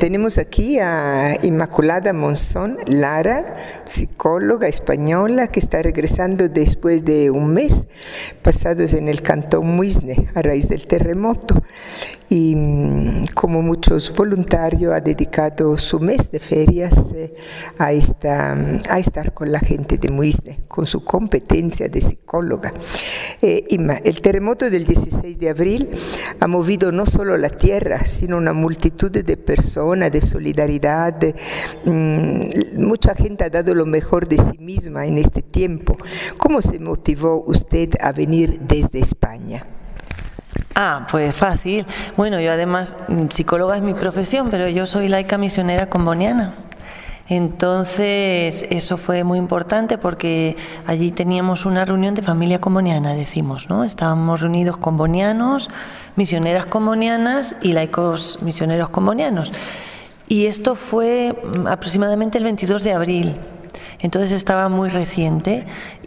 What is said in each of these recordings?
tenemos aquí a Inmaculada Monzón Lara, psicóloga española que está regresando después de un mes pasados en el Cantón Muisne a raíz del terremoto. Y como muchos voluntarios ha dedicado su mes de ferias a estar con la gente de Muisne, con su competencia de psicóloga. Inma, el terremoto del 16 de abril ha movido no solo la tierra, sino una multitud de personas, de solidaridad. Mucha gente ha dado lo mejor de sí misma en este tiempo. ¿Cómo se motivó usted a venir desde España? Pues fácil. Bueno, yo además, psicóloga es mi profesión, pero yo soy laica misionera comboniana. Entonces, eso fue muy importante porque allí teníamos una reunión de familia comboniana, decimos, ¿no? Estábamos reunidos combonianos, misioneras combonianas y laicos misioneros combonianos. Y esto fue aproximadamente el 22 de abril. Entonces estaba muy reciente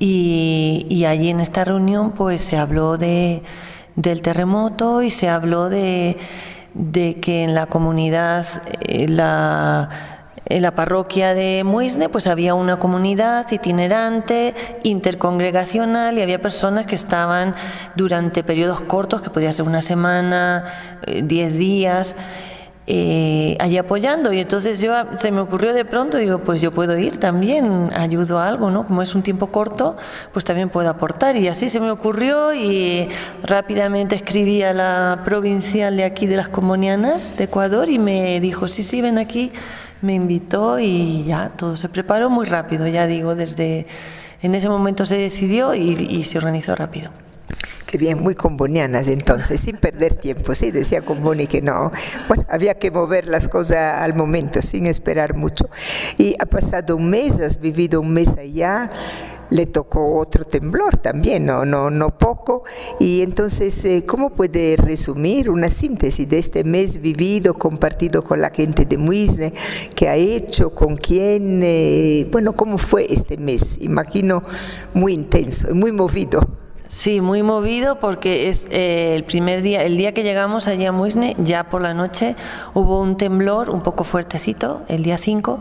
y allí en esta reunión pues se habló del terremoto y se habló de que en la comunidad, en la parroquia de Muisne, pues había una comunidad itinerante, intercongregacional, y había personas que estaban durante periodos cortos, que podía ser una semana, 10 días, allí apoyando. Y entonces se me ocurrió de pronto, digo, pues yo puedo ir también, ayudo a algo, ¿no? Como es un tiempo corto, pues también puedo aportar. Y así se me ocurrió y rápidamente escribí a la provincial de aquí de las Combonianas de Ecuador y me dijo, sí, ven aquí. Me invitó y ya todo se preparó muy rápido, ya digo, desde en ese momento se decidió y se organizó rápido. Qué bien, muy combonianas entonces, sin perder tiempo. Sí, decía Comboni que no. Bueno, había que mover las cosas al momento, sin esperar mucho. Y ha pasado un mes, has vivido un mes allá, le tocó otro temblor también, no poco. Y entonces, ¿cómo puede resumir una síntesis de este mes vivido, compartido con la gente de Muisne? ¿Qué ha hecho? ¿Con quién? ¿Cómo fue este mes? Imagino muy intenso, muy movido. Sí, muy movido porque es el primer día, el día que llegamos allí a Muisne, ya por la noche hubo un temblor un poco fuertecito, el día 5,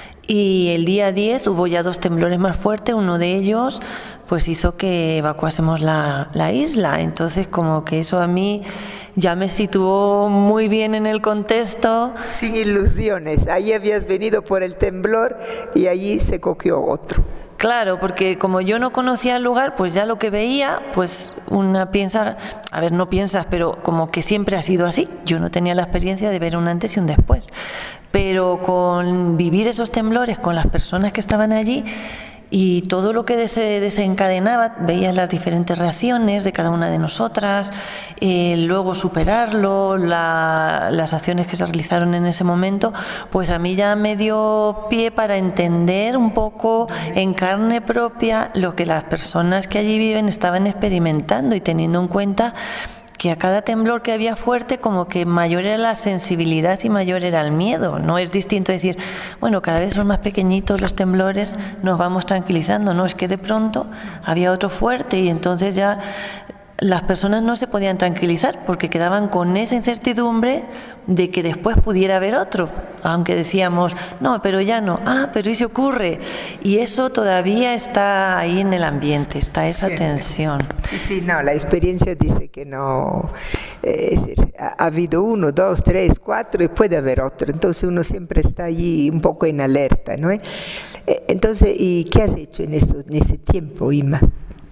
y el día 10 hubo ya 2 temblores más fuertes, uno de ellos pues hizo que evacuásemos la isla. Entonces como que eso a mí ya me situó muy bien en el contexto. Sin ilusiones, ahí habías venido por el temblor y allí se cogió otro. Claro, porque como yo no conocía el lugar, pues ya lo que veía, pues una piensa, no piensas, pero como que siempre ha sido así. Yo no tenía la experiencia de ver un antes y un después. Pero con vivir esos temblores con las personas que estaban allí y todo lo que se desencadenaba, veías las diferentes reacciones de cada una de nosotras, luego superarlo, las acciones que se realizaron en ese momento, pues a mí ya me dio pie para entender un poco en carne propia lo que las personas que allí viven estaban experimentando y teniendo en cuenta que a cada temblor que había fuerte como que mayor era la sensibilidad y mayor era el miedo. No es distinto decir, bueno, cada vez son más pequeñitos los temblores, nos vamos tranquilizando. No, es que de pronto había otro fuerte y entonces ya las personas no se podían tranquilizar porque quedaban con esa incertidumbre de que después pudiera haber otro, aunque decíamos, no, pero ya no, pero ¿y si ocurre? Y eso todavía está ahí en el ambiente, está esa tensión. Sí, la experiencia dice que no, es decir, ha habido 1, 2, 3, 4 y puede haber otro, entonces uno siempre está allí un poco en alerta, ¿no? Entonces, ¿y qué has hecho en ese tiempo, Inma?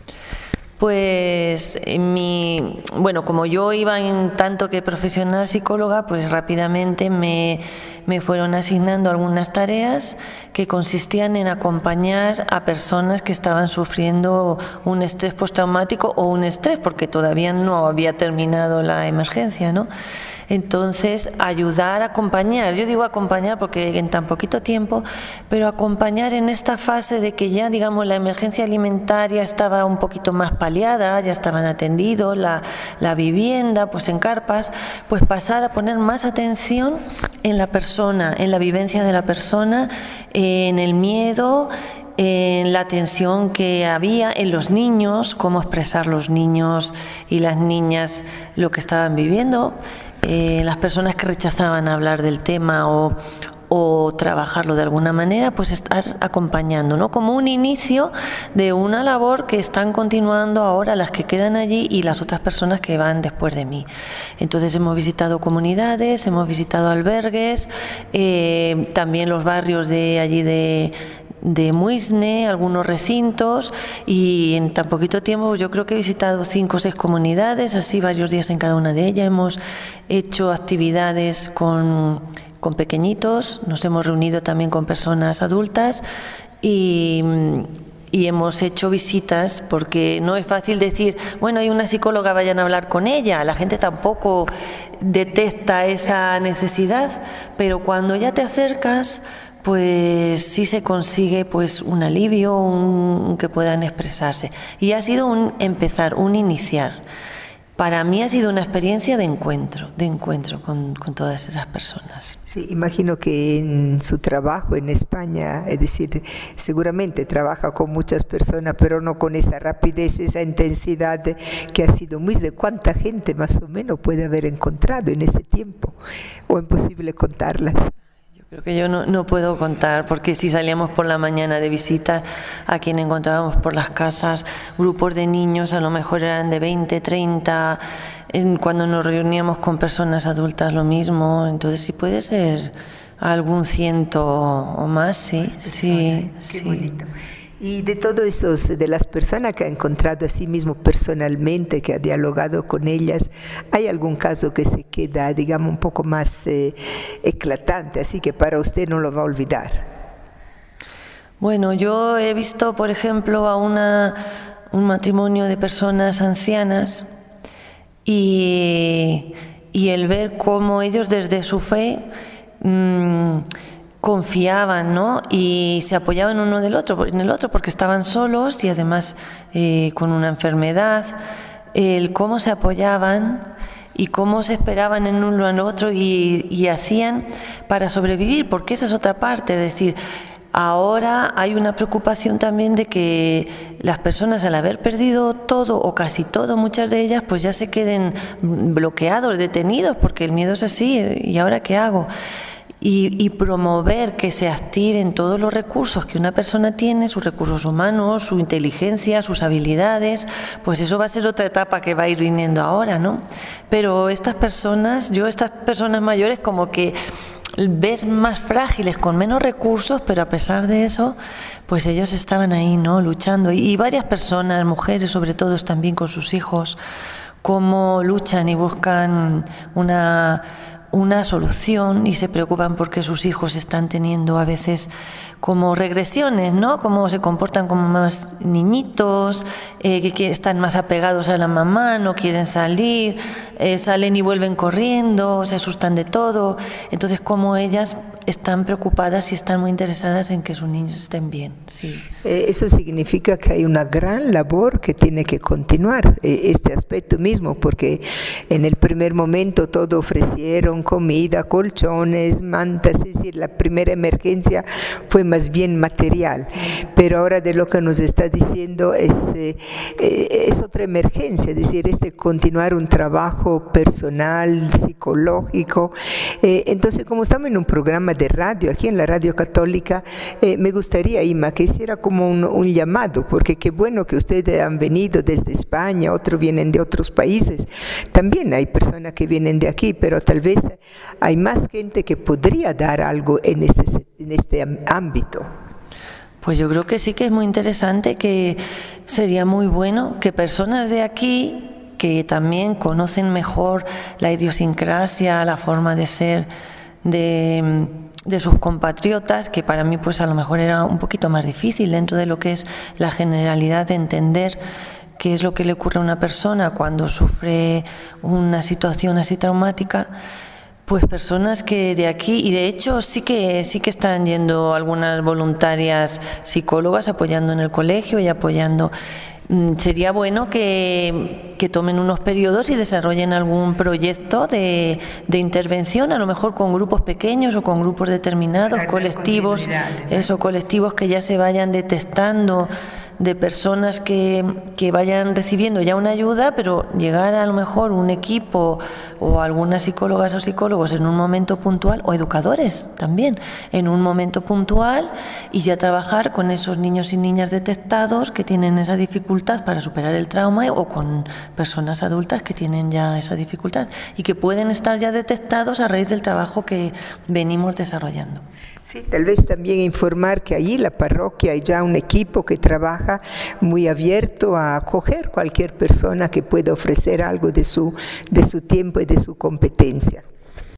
Pues como yo iba en tanto que profesional psicóloga, pues rápidamente me fueron asignando algunas tareas que consistían en acompañar a personas que estaban sufriendo un estrés postraumático o un estrés, porque todavía no había terminado la emergencia, ¿no? Entonces, ayudar, acompañar, yo digo acompañar porque en tan poquito tiempo, pero acompañar en esta fase de que ya, digamos, la emergencia alimentaria estaba un poquito más paliada, ya estaban atendidos, la vivienda, pues en carpas, pues pasar a poner más atención en la persona, en la vivencia de la persona, en el miedo, en la tensión que había en los niños, cómo expresar los niños y las niñas lo que estaban viviendo, las personas que rechazaban hablar del tema o trabajarlo de alguna manera, pues estar acompañando, ¿no? Como un inicio de una labor que están continuando ahora las que quedan allí y las otras personas que van después de mí. Entonces hemos visitado comunidades, hemos visitado albergues, también los barrios de allí de Muisne, algunos recintos, y en tan poquito tiempo yo creo que he visitado 5 o 6 comunidades, así varios días en cada una de ellas. Hemos hecho actividades con pequeñitos, nos hemos reunido también con personas adultas y hemos hecho visitas, porque no es fácil decir, bueno, hay una psicóloga, vayan a hablar con ella. La gente tampoco detecta esa necesidad, pero cuando ya te acercas, pues sí se consigue pues un alivio, que puedan expresarse. Y ha sido un empezar, un iniciar. Para mí ha sido una experiencia de encuentro con todas esas personas. Sí, imagino que en su trabajo en España, es decir, seguramente trabaja con muchas personas, pero no con esa rapidez, esa intensidad que ha sido muy de cuánta gente más o menos puede haber encontrado en ese tiempo, o imposible contarlas. Creo que yo no puedo contar, porque si salíamos por la mañana de visita, a quien encontrábamos por las casas, grupos de niños, a lo mejor eran de 20, 30, cuando nos reuníamos con personas adultas lo mismo, entonces sí puede ser algún 100 o más, sí, sí, Qué sí. bonito. Y de todos esos, de las personas que ha encontrado a sí mismo personalmente, que ha dialogado con ellas, ¿hay algún caso que se queda, digamos, un poco más eclatante, así que para usted no lo va a olvidar? Bueno, yo he visto, por ejemplo, a un matrimonio de personas ancianas y el ver cómo ellos desde su fe confiaban, ¿no? Y se apoyaban uno en el otro, porque estaban solos y además con una enfermedad, el cómo se apoyaban y cómo se esperaban en uno al otro y hacían para sobrevivir, porque esa es otra parte, es decir, ahora hay una preocupación también de que las personas, al haber perdido todo o casi todo, muchas de ellas pues ya se queden bloqueados, detenidos, porque el miedo es así, ¿y ahora qué hago? Y promover que se activen todos los recursos que una persona tiene, sus recursos humanos, su inteligencia, sus habilidades, pues eso va a ser otra etapa que va a ir viniendo ahora, ¿no? Pero estas personas mayores como que ves más frágiles, con menos recursos, pero a pesar de eso, pues ellos estaban ahí, ¿no? Luchando. Y varias personas, mujeres sobre todo, también con sus hijos, cómo luchan y buscan una solución y se preocupan porque sus hijos están teniendo a veces como regresiones, ¿no? Cómo se comportan como más niñitos, que están más apegados a la mamá, no quieren salir, salen y vuelven corriendo, se asustan de todo. Entonces, cómo ellas están preocupadas y están muy interesadas en que sus niños estén bien. Sí. Eso significa que hay una gran labor que tiene que continuar, este aspecto mismo, porque en el primer momento todo ofrecieron comida, colchones, mantas, es decir, la primera emergencia fue más bien material, pero ahora de lo que nos está diciendo es otra emergencia, es decir, continuar un trabajo personal, psicológico. Entonces, como estamos en un programa de radio, aquí en la Radio Católica, me gustaría, Ima, que hiciera como un llamado, porque qué bueno que ustedes han venido desde España, otros vienen de otros países, también hay personas que vienen de aquí, pero tal vez hay más gente que podría dar algo en este ámbito. Pues yo creo que sí, que es muy interesante, que sería muy bueno que personas de aquí, que también conocen mejor la idiosincrasia, la forma de ser de sus compatriotas, que para mí pues a lo mejor era un poquito más difícil dentro de lo que es la generalidad de entender qué es lo que le ocurre a una persona cuando sufre una situación así traumática. Pues personas que de aquí, y de hecho sí que están yendo algunas voluntarias psicólogas apoyando en el colegio y apoyando. Sería bueno que tomen unos periodos y desarrollen algún proyecto de intervención, a lo mejor con grupos pequeños o con grupos determinados, colectivos que ya se vayan detectando de personas que vayan recibiendo ya una ayuda, pero llegar a lo mejor un equipo o algunas psicólogas o psicólogos en un momento puntual, o educadores también, en un momento puntual, y ya trabajar con esos niños y niñas detectados que tienen esa dificultad para superar el trauma, o con personas adultas que tienen ya esa dificultad y que pueden estar ya detectados a raíz del trabajo que venimos desarrollando. Sí, tal vez también informar que allí la parroquia hay ya un equipo que trabaja muy abierto a acoger cualquier persona que pueda ofrecer algo de su tiempo y de su competencia.